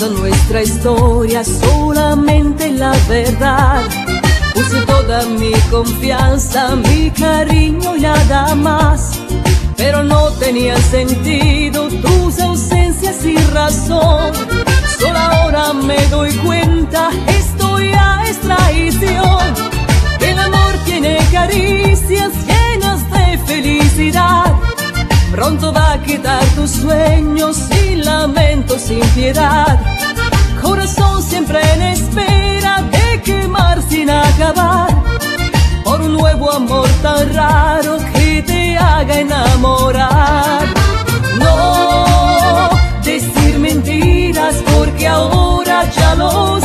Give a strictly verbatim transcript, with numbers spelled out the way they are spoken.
importa nuestra historia, solamente la verdad. Puse toda mi confianza, mi cariño y nada más. Pero no tenía sentido tus ausencias y razón. Solo ahora me doy cuenta, esto ya es traición. El amor tiene caricias llenas de felicidad. Pronto va a quitar tus sueños y lamentos sin piedad. Corazón siempre en espera de quemar sin acabar, por un nuevo amor tan raro que te haga enamorar. No decir mentiras porque ahora ya lo